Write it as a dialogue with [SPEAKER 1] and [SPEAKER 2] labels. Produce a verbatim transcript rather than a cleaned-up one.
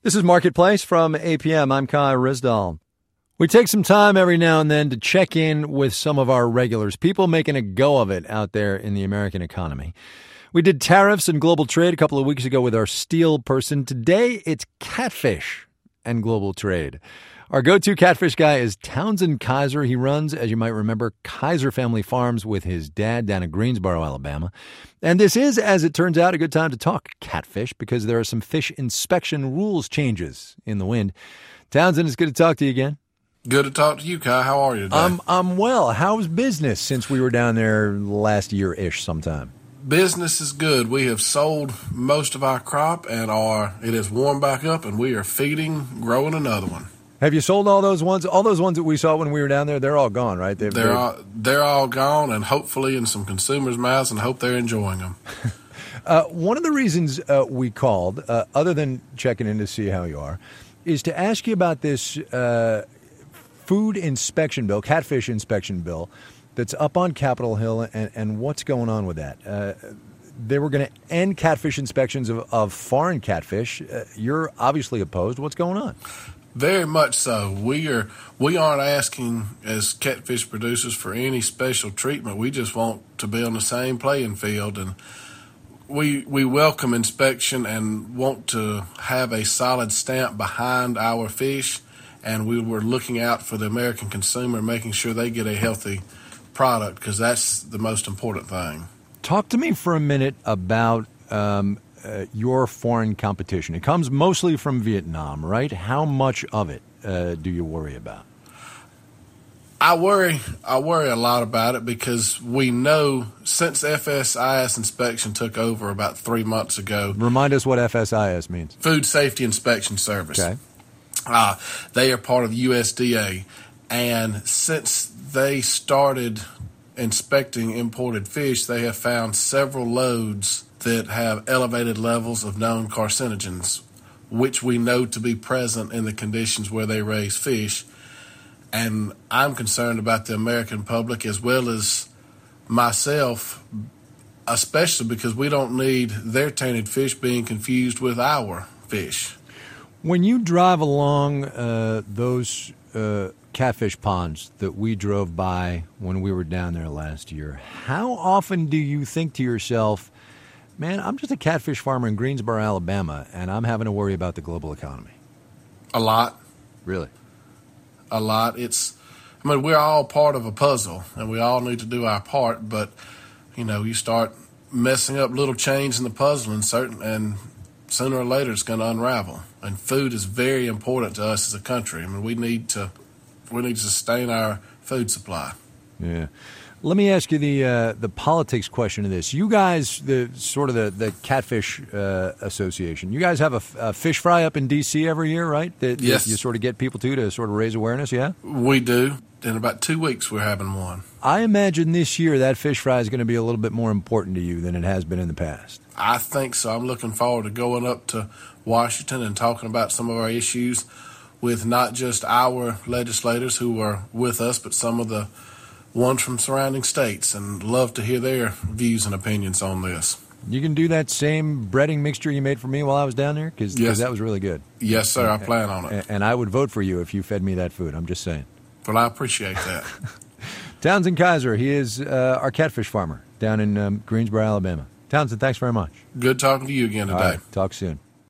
[SPEAKER 1] This is Marketplace from A P M. I'm Kai Risdall. We take some time every now and then to check in with some of our regulars, people making a go of it out there in the American economy. We did tariffs and global trade a couple of weeks ago with our steel person. Today, it's catfish and global trade. Our go-to catfish guy is Townsend Kaiser. He runs, as you might remember, Kaiser Family Farms with his dad down in Greensboro, Alabama. And this is, as it turns out, a good time to talk catfish because there are some fish inspection rules changes in the wind. Townsend, it's good to talk to you again.
[SPEAKER 2] Good to talk to you, Kai. How are you today?
[SPEAKER 1] I'm, I'm well. How's business since we were down there last year-ish sometime?
[SPEAKER 2] Business is good. We have sold most of our crop and are it has warmed back up, and we are feeding, growing another one.
[SPEAKER 1] Have you sold all those ones? All those ones that we saw when we were down there, they're all gone, right?
[SPEAKER 2] They've, they're, all, they're all gone, and hopefully in some consumers' mouths, and hope they're enjoying them.
[SPEAKER 1] uh, one of the reasons uh, we called, uh, other than checking in to see how you are, is to ask you about this uh, food inspection bill, catfish inspection bill, that's up on Capitol Hill, and, and what's going on with that. Uh, they were going to end catfish inspections of, of foreign catfish. Uh, you're obviously opposed. What's going on?
[SPEAKER 2] Very much so. We are. We aren't asking as catfish producers for any special treatment. We just want to be on the same playing field, and we we welcome inspection and want to have a solid stamp behind our fish. And we were looking out for the American consumer, making sure they get a healthy product because that's the most important thing.
[SPEAKER 1] Talk to me for a minute about um, uh, your foreign competition. It comes mostly from Vietnam, right? How much of it uh, do you worry about?
[SPEAKER 2] I worry. I worry a lot about it because we know since F S I S inspection took over about three months ago.
[SPEAKER 1] Remind us what F S I S means.
[SPEAKER 2] Food Safety Inspection Service.
[SPEAKER 1] Okay.
[SPEAKER 2] Uh, they are part of U S D A, and since they started inspecting imported fish, they have found several loads that have elevated levels of known carcinogens, which we know to be present in the conditions where they raise fish. And I'm concerned about the American public as well as myself, especially because we don't need their tainted fish being confused with our fish.
[SPEAKER 1] When you drive along uh, those uh, catfish ponds that we drove by when we were down there last year, how often do you think to yourself, man, I'm just a catfish farmer in Greensboro, Alabama, and I'm having to worry about the global economy?
[SPEAKER 2] A lot.
[SPEAKER 1] Really?
[SPEAKER 2] A lot. It's, I mean, we're all part of a puzzle, and we all need to do our part, but, you know, you start messing up little chains in the puzzle, and certain, and sooner or later it's going to unravel. And food is very important to us as a country. I mean, we need to we need to sustain our food supply.
[SPEAKER 1] Yeah. Let me ask you the uh, the politics question of this. You guys, the sort of the, the Catfish uh, Association, you guys have a, a fish fry up in D C every year, right? That,
[SPEAKER 2] yes.
[SPEAKER 1] That you sort of get people to to sort of raise awareness, yeah?
[SPEAKER 2] We do. In about two weeks we're having one.
[SPEAKER 1] I imagine this year that fish fry is going to be a little bit more important to you than it has been in the past.
[SPEAKER 2] I think so. I'm looking forward to going up to Washington and talking about some of our issues with not just our legislators who are with us, but some of the ones from surrounding states, and love to hear their views and opinions on this.
[SPEAKER 1] You can do that same breading mixture you made for me while I was down there? Because
[SPEAKER 2] yes.
[SPEAKER 1] that was really good.
[SPEAKER 2] Yes, sir. I plan on it.
[SPEAKER 1] And I would vote for you if you fed me that food. I'm just saying.
[SPEAKER 2] Well, I appreciate that.
[SPEAKER 1] Townsend Kaiser, he is uh, our catfish farmer down in um, Greensboro, Alabama. Townsend, thanks very much.
[SPEAKER 2] Good talking to you again today.
[SPEAKER 1] All right, talk soon.